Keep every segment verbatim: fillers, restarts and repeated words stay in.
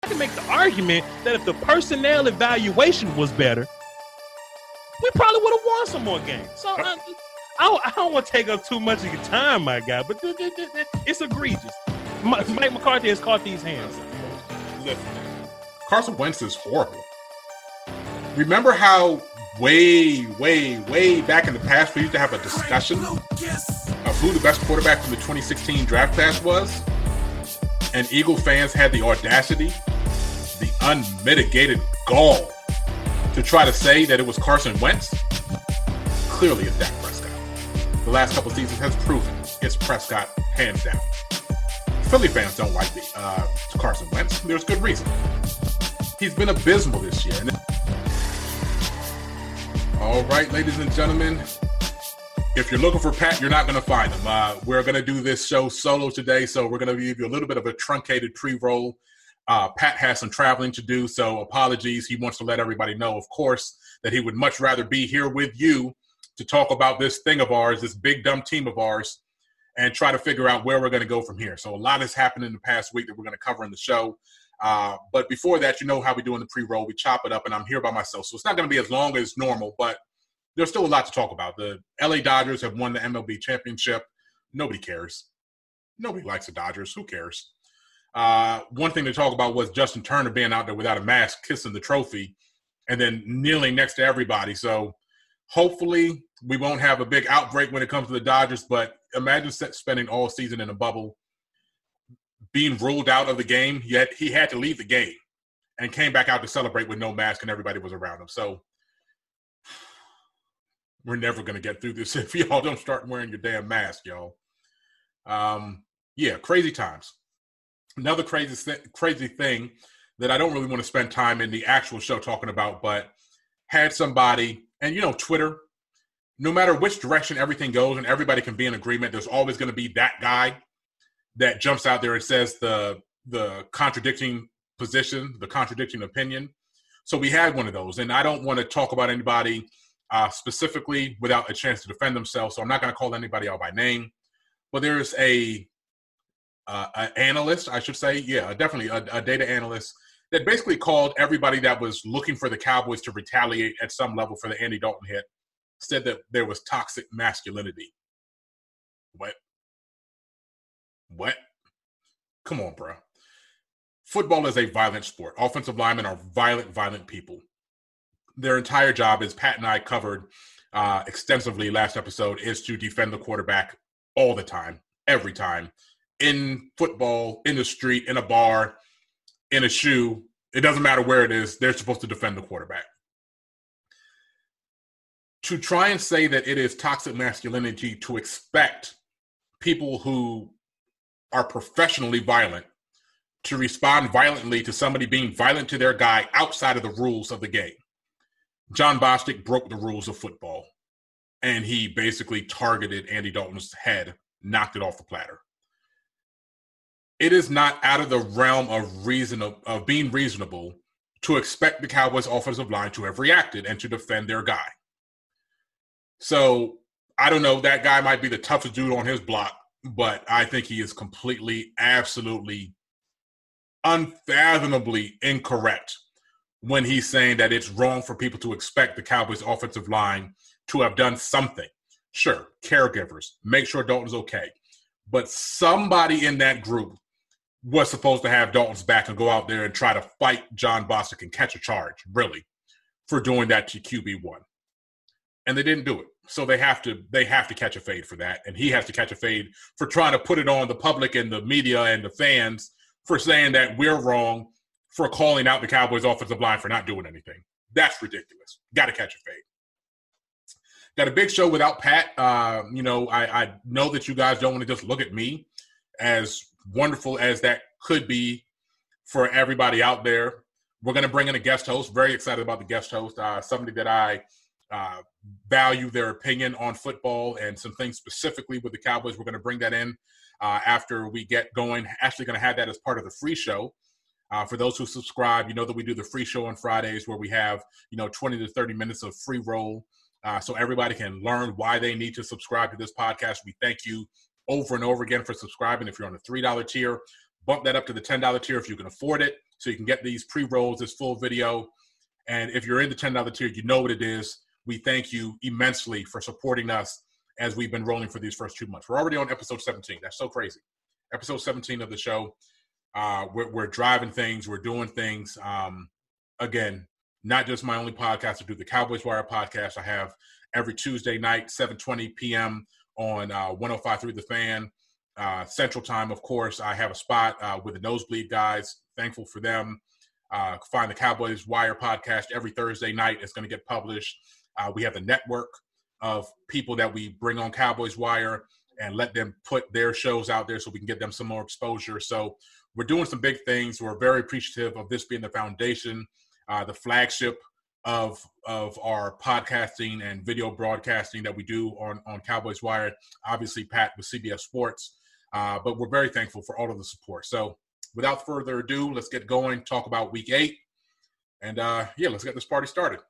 can make the argument that if the personnel evaluation was better, we probably would have won some more games. So I, I, I don't want to take up too much of your time, my guy, but it's egregious. Mike McCarthy has caught these hands. Listen, Carson Wentz is horrible. Remember how way, way, way back in the past we used to have a discussion of who the best quarterback from the twenty sixteen draft class was? And Eagle fans had the audacity, the unmitigated gall to try to say that it was Carson Wentz. Clearly it's Dak Prescott. The last couple seasons has proven it's Prescott hands down. Philly fans don't like the, uh, Carson Wentz. There's good reason. He's been abysmal this year. All right, ladies and gentlemen, if you're looking for Pat, you're not going to find him. Uh, we're going to do this show solo today, so we're going to give you a little bit of a truncated pre-roll. Uh, Pat has some traveling to do, so apologies. He wants to let everybody know, of course, that he would much rather be here with you to talk about this thing of ours, this big, dumb team of ours, and try to figure out where we're going to go from here. So a lot has happened in the past week that we're going to cover in the show. Uh, but before that, you know how we do in the pre-roll. We chop it up, and I'm here by myself. So it's not going to be as long as normal, but there's still a lot to talk about. The L A Dodgers have won the M L B championship. Nobody cares. Nobody likes the Dodgers. Who cares? Uh, one thing to talk about was Justin Turner being out there without a mask, kissing the trophy, and then kneeling next to everybody. So hopefully we won't have a big outbreak when it comes to the Dodgers, but imagine spending all season in a bubble, being ruled out of the game, yet he had to leave the game and came back out to celebrate with no mask and everybody was around him. So we're never going to get through this if y'all don't start wearing your damn mask, y'all. Um, yeah, crazy times. Another crazy, th- crazy thing that I don't really want to spend time in the actual show talking about, but had somebody, and you know, Twitter, no matter which direction everything goes and everybody can be in agreement, there's always going to be that guy that jumps out there and says the the contradicting position, the contradicting opinion. So we had one of those, and I don't want to talk about anybody uh, specifically without a chance to defend themselves, so I'm not going to call anybody out by name. But there's a, uh, an analyst, I should say, yeah, definitely a, a data analyst that basically called everybody that was looking for the Cowboys to retaliate at some level for the Andy Dalton hit, said that there was toxic masculinity. What? What? Come on, bro. Football is a violent sport. Offensive linemen are violent, violent people. Their entire job, as Pat and I covered uh, extensively last episode, is to defend the quarterback all the time, every time. In football, in the street, in a bar, in a shoe, it doesn't matter where it is, they're supposed to defend the quarterback. To try and say that it is toxic masculinity to expect people who are professionally violent to respond violently to somebody being violent to their guy outside of the rules of the game. John Bostic broke the rules of football, and he basically targeted Andy Dalton's head, knocked it off the platter. It is not out of the realm of reason of, of being reasonable to expect the Cowboys offensive line to have reacted and to defend their guy. So I don't know, that guy might be the toughest dude on his block, but I think he is completely, absolutely, unfathomably incorrect when he's saying that it's wrong for people to expect the Cowboys offensive line to have done something. Sure, caregivers, make sure Dalton's okay. But somebody in that group was supposed to have Dalton's back and go out there and try to fight John Bostic and catch a charge, really, for doing that to Q B one. And they didn't do it. So they have to they have to catch a fade for that. And he has to catch a fade for trying to put it on the public and the media and the fans for saying that we're wrong for calling out the Cowboys offensive line for not doing anything. That's ridiculous. Got to catch a fade. Got a big show without Pat. Uh, you know, I, I know that you guys don't want to just look at me, as wonderful as that could be for everybody out there. We're going to bring in a guest host. Very excited about the guest host. Uh, somebody that I uh, value their opinion on football and some things specifically with the Cowboys. We're going to bring that in uh, after we get going. Actually going to have that as part of the free show. Uh, for those who subscribe, you know that we do the free show on Fridays where we have, you know, twenty to thirty minutes of free roll. Uh, so everybody can learn why they need to subscribe to this podcast. We thank you over and over again for subscribing. If you're on the three dollar tier, bump that up to the ten dollar tier if you can afford it. so you can get these pre-rolls, this full video. And if you're in the ten dollars tier, you know what it is. We thank you immensely for supporting us as we've been rolling for these first two months. We're already on episode seventeen. That's so crazy. Episode seventeen of the show. Uh, we're, we're driving things. We're doing things. Um, again, not just my only podcast. I do the Cowboys Wire podcast. I have every Tuesday night, seven twenty p.m. on uh, one oh five point three The Fan. Uh, Central Time, of course. I have a spot uh, with the Nosebleed guys. Thankful for them. Uh, find the Cowboys Wire podcast every Thursday night. It's going to get published. Uh, we have the network of people that we bring on Cowboys Wire and let them put their shows out there so we can get them some more exposure. So we're doing some big things. We're very appreciative of this being the foundation, uh, the flagship of of our podcasting and video broadcasting that we do on, on Cowboys Wire. Obviously, Pat with C B S Sports. Uh, but we're very thankful for all of the support. So without further ado, let's get going, talk about week eight. And, uh, yeah, let's get this party started.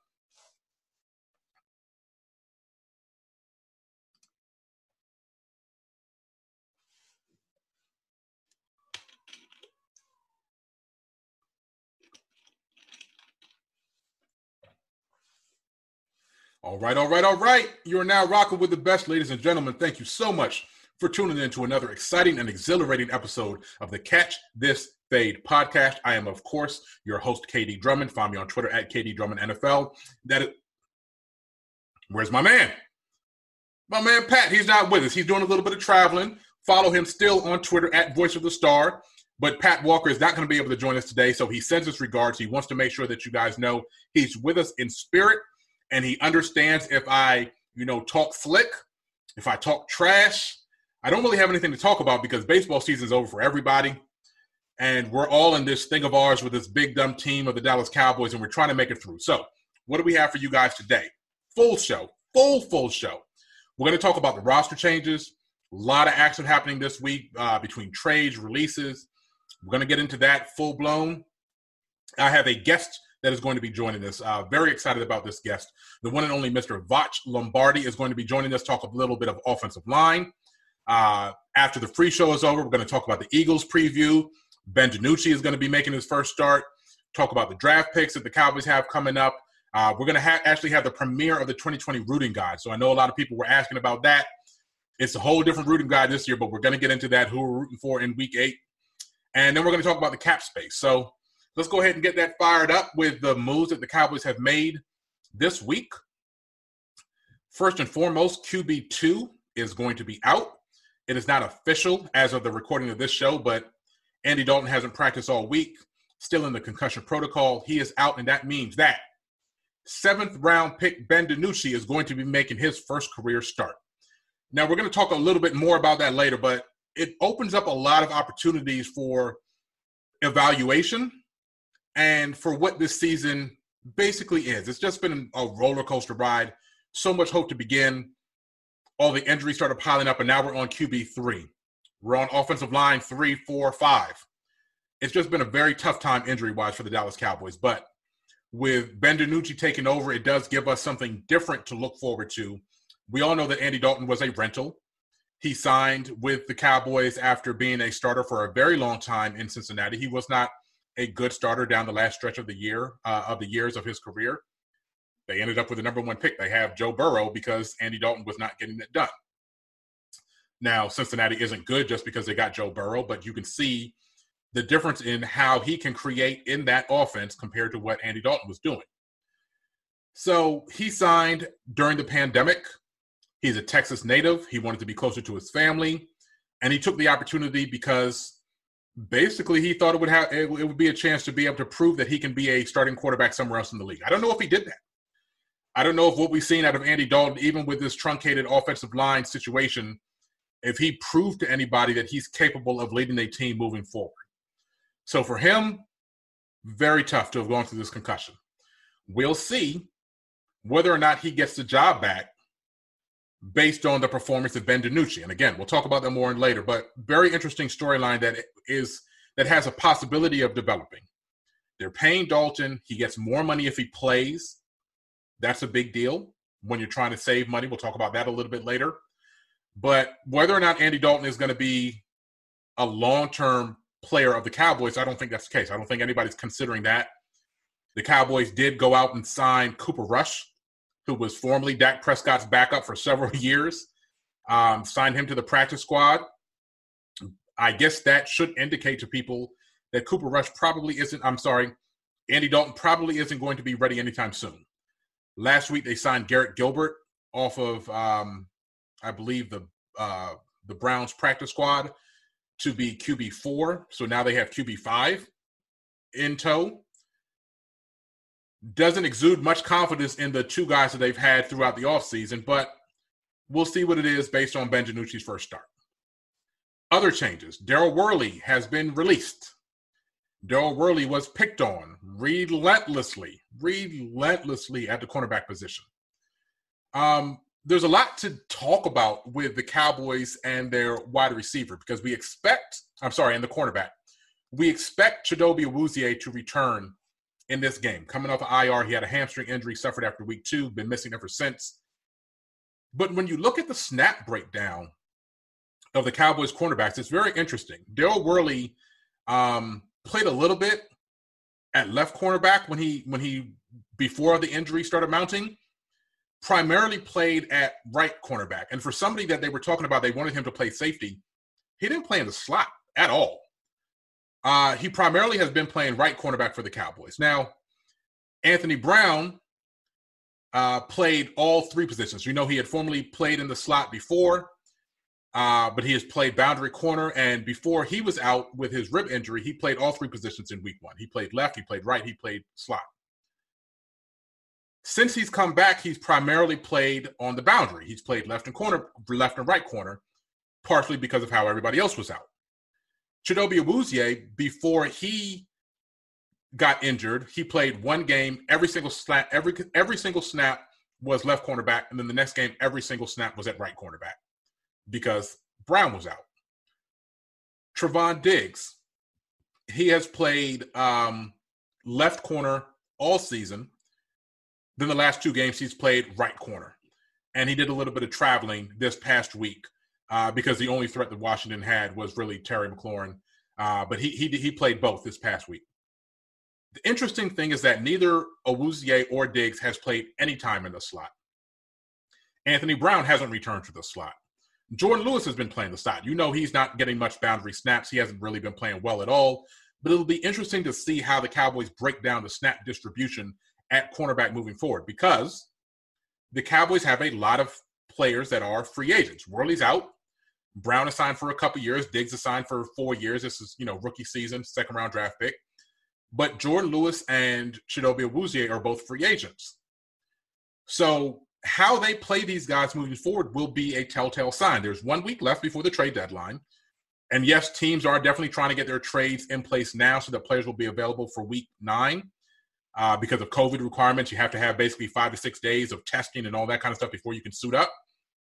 All right, all right, all right. You are now rocking with the best, ladies and gentlemen. Thank you so much for tuning in to another exciting and exhilarating episode of the Catch This Fade podcast. I am, of course, your host, K D Drummond. Find me on Twitter at K D Drummond N F L. That is, where's my man? My man, Pat. He's not with us. He's doing a little bit of traveling. Follow him still on Twitter at Voice of the Star. But Pat Walker is not going to be able to join us today, so he sends us regards. He wants to make sure that you guys know he's with us in spirit, and he understands if I, you know, talk flick, if I talk trash. I don't really have anything to talk about because baseball season is over for everybody. And we're all in this thing of ours with this big, dumb team of the Dallas Cowboys, and we're trying to make it through. So what do we have for you guys today? Full show, full, full show. We're going to talk about the roster changes. A lot of action happening this week uh, between trades, releases. We're going to get into that full blown. I have a guest that is going to be joining us. Uh, very excited about this guest. The one and only Mister Voch Lombardi is going to be joining us, talk a little bit of offensive line. Uh, after the free show is over, we're going to talk about the Eagles preview. Ben DiNucci is going to be making his first start. Talk about the draft picks that the Cowboys have coming up. Uh, we're going to ha- actually have the premiere of the twenty twenty rooting guide. So I know a lot of people were asking about that. It's a whole different rooting guide this year, but we're going to get into that, who we're rooting for in week eight. And then we're going to talk about the cap space. So let's go ahead and get that fired up with the moves that the Cowboys have made this week. First and foremost, Q B two is going to be out. It is not official as of the recording of this show, but Andy Dalton hasn't practiced all week, still in the concussion protocol. He is out, and that means that seventh round pick Ben DiNucci is going to be making his first career start. Now, we're going to talk a little bit more about that later, but it opens up a lot of opportunities for evaluation and for what this season basically is. It's just been a roller coaster ride. So much hope to begin. All the injuries started piling up, and now we're on Q B three. We're on offensive line three, four, five. It's just been a very tough time injury-wise for the Dallas Cowboys. But with Ben DiNucci taking over, it does give us something different to look forward to. We all know that Andy Dalton was a rental. He signed with the Cowboys after being a starter for a very long time in Cincinnati. He was not a good starter down the last stretch of the year, uh, of the years of his career. They ended up with the number one pick. They have Joe Burrow because Andy Dalton was not getting it done. Now, Cincinnati isn't good just because they got Joe Burrow, but you can see the difference in how he can create in that offense compared to what Andy Dalton was doing. So he signed during the pandemic. He's a Texas native. He wanted to be closer to his family, and he took the opportunity because basically he thought it would have it would be a chance to be able to prove that he can be a starting quarterback somewhere else in the league. I don't know if he did that. I don't know if what we've seen out of Andy Dalton, even with this truncated offensive line situation, if he proved to anybody that he's capable of leading a team moving forward. So for him, very tough to have gone through this concussion. We'll see whether or not he gets the job back based on the performance of Ben DiNucci. And again, we'll talk about that more later, but very interesting storyline that is that has a possibility of developing. They're paying Dalton. He gets more money if he plays. That's a big deal when you're trying to save money. We'll talk about that a little bit later. But whether or not Andy Dalton is going to be a long-term player of the Cowboys. I don't think that's the case. I don't think anybody's considering that. The Cowboys did go out and sign Cooper Rush, who was formerly Dak Prescott's backup for several years, um, signed him to the practice squad. I guess that should indicate to people that Cooper Rush probably isn't, I'm sorry, Andy Dalton probably isn't going to be ready anytime soon. Last week, they signed Garrett Gilbert off of, um, I believe, the uh, the Browns practice squad to be Q B four. So now they have Q B five in tow. Doesn't exude much confidence in the two guys that they've had throughout the offseason, but we'll see what it is based on Ben DiNucci's first start. Other changes. Daryl Worley has been released. Daryl Worley was picked on relentlessly, relentlessly at the cornerback position. Um, there's a lot to talk about with the Cowboys and their wide receiver because we expect, I'm sorry, and the cornerback. We expect Chidobe Awuzie to return in this game. Coming off of I R, he had a hamstring injury, suffered after week two, been missing ever since. But when you look at the snap breakdown of the Cowboys cornerbacks, it's very interesting. Daryl Worley um, played a little bit at left cornerback when he when he before the injury started mounting. Primarily played at right cornerback. And for somebody that they were talking about, they wanted him to play safety. He didn't play in the slot at all. Uh, he primarily has been playing right cornerback for the Cowboys. Now, Anthony Brown uh, played all three positions. You know, he had formerly played in the slot before, uh, but he has played boundary corner. And before he was out with his rib injury, he played all three positions in week one. He played left, he played right, he played slot. Since he's come back, he's primarily played on the boundary. He's played left and corner, left and right corner, partially because of how everybody else was out. Chidobe Awuzie, before he got injured, he played one game. Every single snap, every every single snap was left cornerback, and then the next game, every single snap was at right cornerback because Brown was out. Trevon Diggs, he has played um, left corner all season. Then the last two games, he's played right corner. And he did a little bit of traveling this past week uh, because the only threat that Washington had was really Terry McLaurin. Uh, but he, he he played both this past week. The interesting thing is that neither Awuzie or Diggs has played any time in the slot. Anthony Brown hasn't returned to the slot. Jordan Lewis has been playing the slot. You know he's not getting much boundary snaps. He hasn't really been playing well at all. But it'll be interesting to see how the Cowboys break down the snap distribution at cornerback moving forward because the Cowboys have a lot of players that are free agents. Worley's out. Brown is signed for a couple years. Diggs is signed for four years. This is, you know, rookie season, second round draft pick. But Jordan Lewis and Chidobe Awuzie are both free agents. So how they play these guys moving forward will be a telltale sign. There's one week left before the trade deadline. And yes, teams are definitely trying to get their trades in place now so that players will be available for week nine. Uh, because of COVID requirements, you have to have basically five to six days of testing and all that kind of stuff before you can suit up.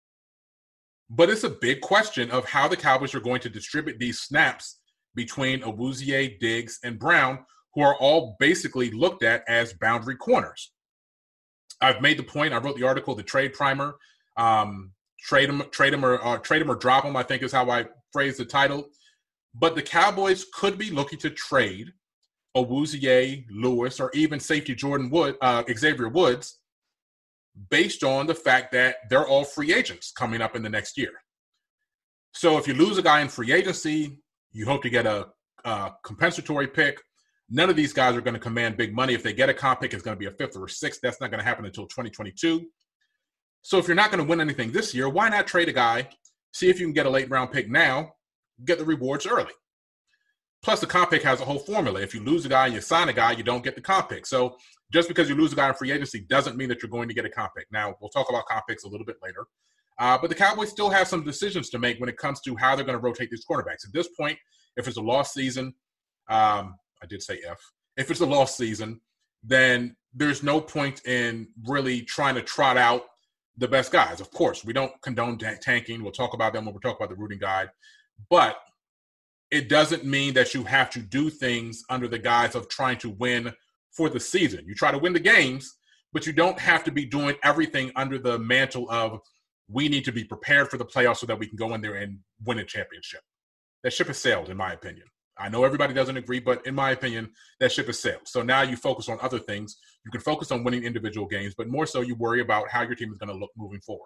But it's a big question of how the Cowboys are going to distribute these snaps between Awuzie, Diggs, and Brown, who are all basically looked at as boundary corners. I've made the point. I wrote the article, the trade primer. Um, trade them, trade them, or uh, trade them or drop them, I think is how I phrased the title. But the Cowboys could be looking to trade Awuzie, Lewis, or even safety Jordan Wood, uh, Xavier Woods, based on the fact that they're all free agents coming up in the next year. So if you lose a guy in free agency, you hope to get a, a compensatory pick. None of these guys are going to command big money. If they get a comp pick, it's going to be a fifth or a sixth. That's not going to happen until twenty twenty-two. So if you're not going to win anything this year, why not trade a guy, see if you can get a late round pick now, get the rewards early. Plus, the comp pick has a whole formula. If you lose a guy and you sign a guy, you don't get the comp pick. So just because you lose a guy in free agency doesn't mean that you're going to get a comp pick. Now, we'll talk about comp picks a little bit later. Uh, but the Cowboys still have some decisions to make when it comes to how they're going to rotate these quarterbacks. At this point, if it's a lost season, um, I did say if. If it's a lost season, then there's no point in really trying to trot out the best guys. Of course, we don't condone t- tanking. We'll talk about them when we talk about the rooting guide. But it doesn't mean that you have to do things under the guise of trying to win for the season. You try to win the games, but you don't have to be doing everything under the mantle of we need to be prepared for the playoffs so that we can go in there and win a championship. That ship has sailed, in my opinion. I know everybody doesn't agree, but in my opinion, that ship has sailed. So now you focus on other things. You can focus on winning individual games, but more so you worry about how your team is going to look moving forward.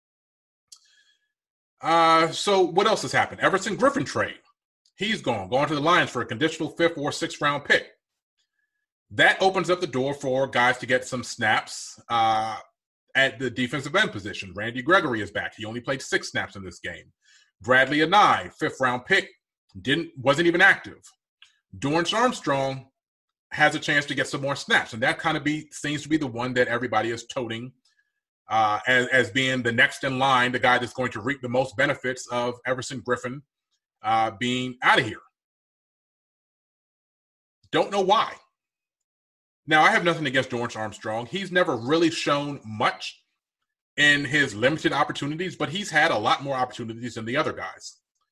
Uh, so what else has happened? Everson Griffen trade. He's gone, gone to the Lions for a conditional fifth or sixth round pick. That opens up the door for guys to get some snaps uh, at the defensive end position. Randy Gregory is back. He only played six snaps in this game. Bradley Anae, fifth round pick, didn't wasn't even active. Dorance Armstrong has a chance to get some more snaps, and that kind of be seems to be the one that everybody is toting uh, as, as being the next in line, the guy that's going to reap the most benefits of Everson Griffen uh, being out of here. Don't know why. Now, I have nothing against Dorance Armstrong. He's never really shown much in his limited opportunities, but he's had a lot more opportunities than the other guys.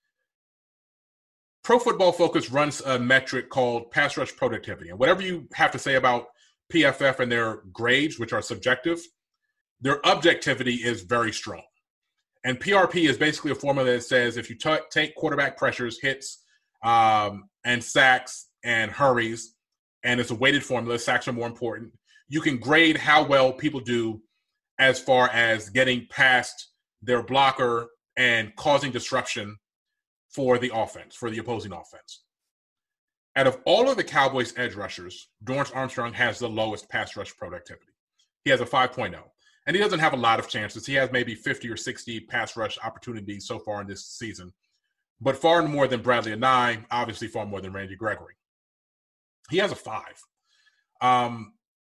Pro Football Focus runs a metric called pass rush productivity. And whatever you have to say about P F F and their grades, which are subjective, their objectivity is very strong. And P R P is basically a formula that says if you t- take quarterback pressures, hits, um, and sacks and hurries, and it's a weighted formula, sacks are more important, you can grade how well people do as far as getting past their blocker and causing disruption for the offense, for the opposing offense. Out of all of the Cowboys edge rushers, Dorance Armstrong has the lowest pass rush productivity. He has a five point oh, and he doesn't have a lot of chances. He has maybe fifty or sixty pass rush opportunities so far in this season, but far more than Bradley Anae, obviously far more than Randy Gregory. He has a five. Um,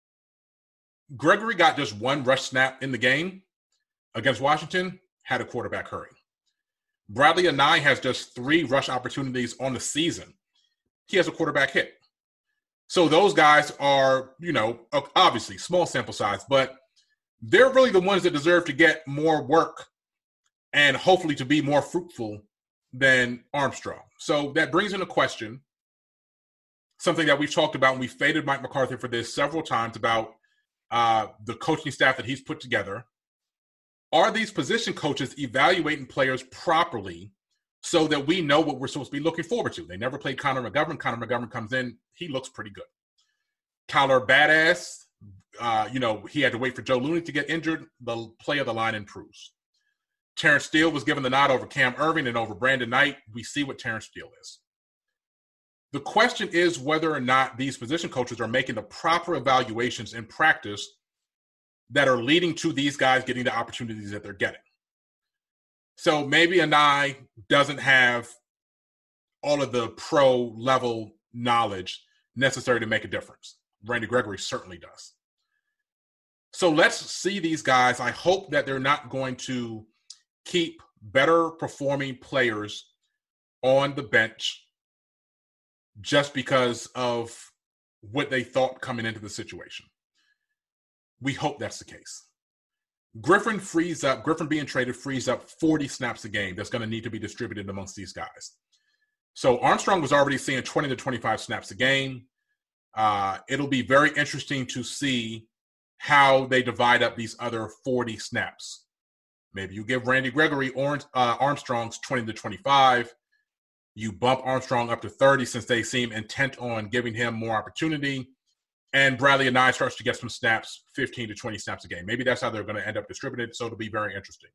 Gregory got just one rush snap in the game against Washington, had a quarterback hurry. Bradley Anae has just three rush opportunities on the season. He has a quarterback hit. So those guys are, you know, obviously small sample size, but they're really the ones that deserve to get more work and hopefully to be more fruitful than Armstrong. So that brings into question something that we've talked about, and we faded Mike McCarthy for this several times about uh, the coaching staff that he's put together. Are these position coaches evaluating players properly so that we know what we're supposed to be looking forward to? They never played Connor McGovern. Connor McGovern comes in. He looks pretty good. Tyler Badass, uh, you know, he had to wait for Joe Looney to get injured. The play of the line improves. Terrence Steele was given the nod over Cam Irving and over Brandon Knight. We see what Terrence Steele is. The question is whether or not these position coaches are making the proper evaluations in practice that are leading to these guys getting the opportunities that they're getting. So maybe Anae doesn't have all of the pro level knowledge necessary to make a difference. Randy Gregory certainly does. So let's see these guys. I hope that they're not going to keep better performing players on the bench just because of what they thought coming into the situation. We hope that's the case. Griffen frees up, Griffen being traded frees up forty snaps a game that's going to need to be distributed amongst these guys. So Armstrong was already seeing twenty to twenty-five snaps a game. Uh, it'll be very interesting to see how they divide up these other forty snaps. Maybe you give Randy Gregory Orange, uh, Armstrong's twenty to twenty-five. You bump Armstrong up to thirty since they seem intent on giving him more opportunity. And Bradley Anae starts to get some snaps, fifteen to twenty snaps a game. Maybe that's how they're going to end up distributed, so it'll be very interesting.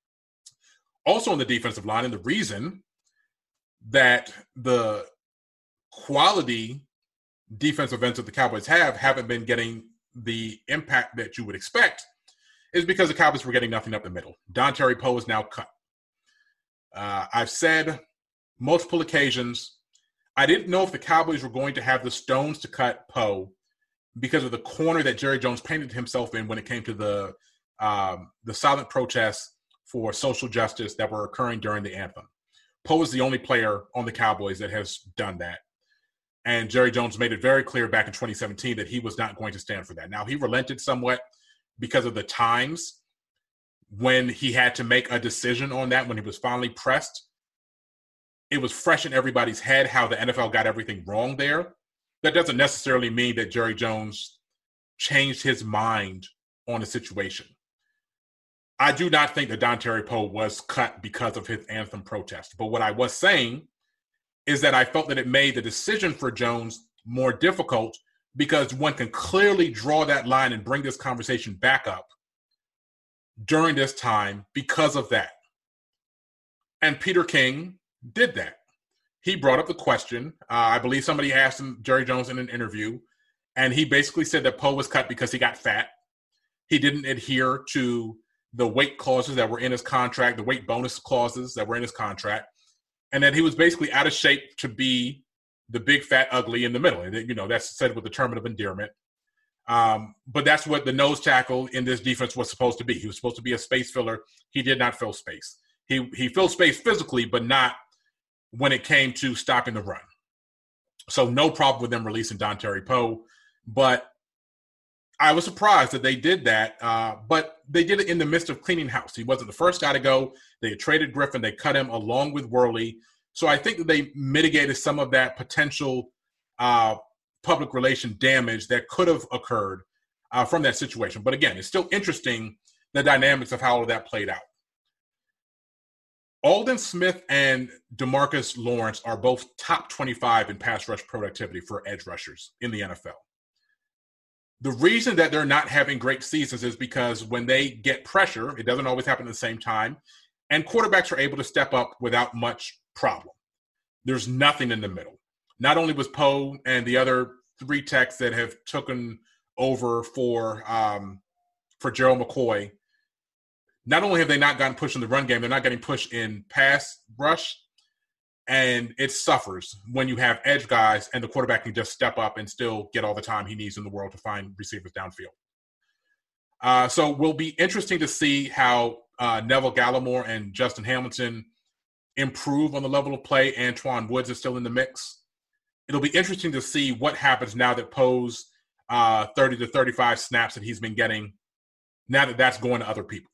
Also on the defensive line, and the reason that the quality defensive ends that the Cowboys have haven't been getting the impact that you would expect is because the Cowboys were getting nothing up the middle. Dontari Poe is now cut. Uh, I've said multiple occasions, I didn't know if the Cowboys were going to have the stones to cut Poe because of the corner that Jerry Jones painted himself in when it came to the um, the silent protests for social justice that were occurring during the anthem. Poe is the only player on the Cowboys that has done that. And Jerry Jones made it very clear back in twenty seventeen that he was not going to stand for that. Now, he relented somewhat because of the times when he had to make a decision on that, when he was finally pressed. It was fresh in everybody's head how the N F L got everything wrong there. That doesn't necessarily mean that Jerry Jones changed his mind on the situation. I do not think that Dontari Poe was cut because of his anthem protest. But what I was saying is that I felt that it made the decision for Jones more difficult because one can clearly draw that line and bring this conversation back up during this time because of that. And Peter King did that. He brought up the question. Uh, I believe somebody asked him, Jerry Jones, in an interview, and he basically said that Poe was cut because he got fat. He didn't adhere to the weight clauses that were in his contract, the weight bonus clauses that were in his contract, and that he was basically out of shape to be the big, fat, ugly in the middle. And, you know, that's said with the term of endearment. Um, but that's what the nose tackle in this defense was supposed to be. He was supposed to be a space filler. He did not fill space. He he filled space physically, but not when it came to stopping the run. So no problem with them releasing Dontari Poe. But I was surprised that they did that. Uh, but they did it in the midst of cleaning house. He wasn't the first guy to go. They had traded Griffin. They cut him along with Worley. So I think that they mitigated some of that potential uh, public relation damage that could have occurred uh, from that situation. But again, it's still interesting, the dynamics of how all of that played out. Aldon Smith and DeMarcus Lawrence are both top twenty-five in pass rush productivity for edge rushers in the N F L. The reason that they're not having great seasons is because when they get pressure, it doesn't always happen at the same time, and quarterbacks are able to step up without much problem. There's nothing in the middle. Not only was Poe and the other three techs that have taken over for um, for Gerald McCoy, not only have they not gotten pushed in the run game, they're not getting pushed in pass rush, and it suffers when you have edge guys and the quarterback can just step up and still get all the time he needs in the world to find receivers downfield. Uh, so it will be interesting to see how uh, Neville Gallimore and Justin Hamilton improve on the level of play. Antoine Woods is still in the mix. It'll be interesting to see what happens now that Poe's uh, thirty to thirty-five snaps that he's been getting, now that that's going to other people.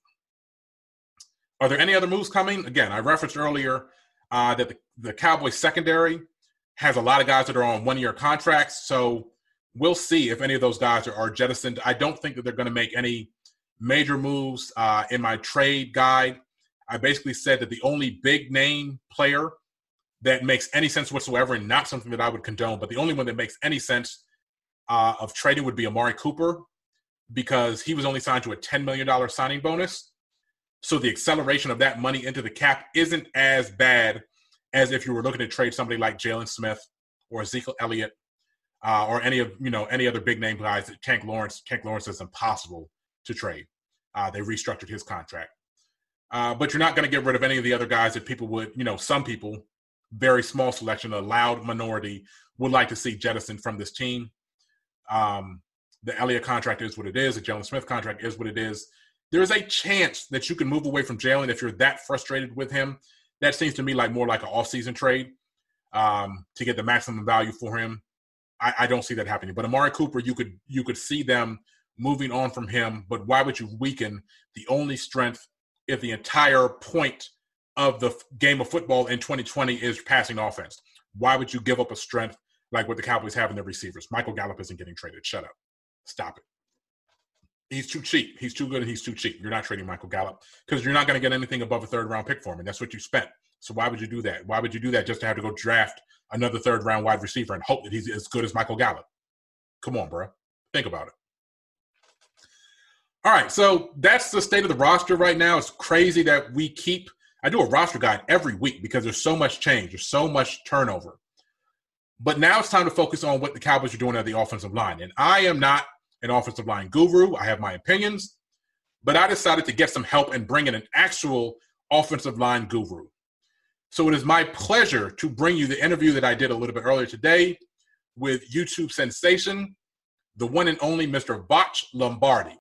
Are there any other moves coming? Again, I referenced earlier uh, that the, the Cowboys secondary has a lot of guys that are on one-year contracts, so we'll see if any of those guys are, are jettisoned. I don't think that they're going to make any major moves. Uh, in my trade guide, I basically said that the only big-name player that makes any sense whatsoever, and not something that I would condone, but the only one that makes any sense uh, of trading would be Amari Cooper, because he was only signed to a ten million dollars signing bonus. So the acceleration of that money into the cap isn't as bad as if you were looking to trade somebody like Jalen Smith or Ezekiel Elliott uh, or any of you know any other big name guys. That Tank Lawrence, Tank Lawrence is impossible to trade. Uh, they restructured his contract, uh, but you're not going to get rid of any of the other guys that people would, you know, some people, very small selection, a loud minority, would like to see jettisoned from this team. Um, the Elliott contract is what it is. The Jalen Smith contract is what it is. There's a chance that you can move away from Jalen if you're that frustrated with him. That seems to me like more like an off-season trade um, to get the maximum value for him. I, I don't see that happening. But Amari Cooper, you could you could see them moving on from him. But why would you weaken the only strength if the entire point of the game of football in twenty twenty is passing offense? Why would you give up a strength like what the Cowboys have in their receivers? Michael Gallup isn't getting traded. Shut up. Stop it. He's too cheap. He's too good and he's too cheap. You're not trading Michael Gallup because you're not going to get anything above a third-round pick for him, and that's what you spent. So why would you do that? Why would you do that just to have to go draft another third-round wide receiver and hope that he's as good as Michael Gallup? Come on, bro. Think about it. All right, so that's the state of the roster right now. It's crazy that we keep – I do a roster guide every week because there's so much change. There's so much turnover. But now it's time to focus on what the Cowboys are doing at the offensive line. And I am not – an offensive line guru. I have my opinions, but I decided to get some help and bring in an actual offensive line guru. So it is my pleasure to bring you the interview that I did a little bit earlier today with YouTube sensation, the one and only Mister Botch Lombardi.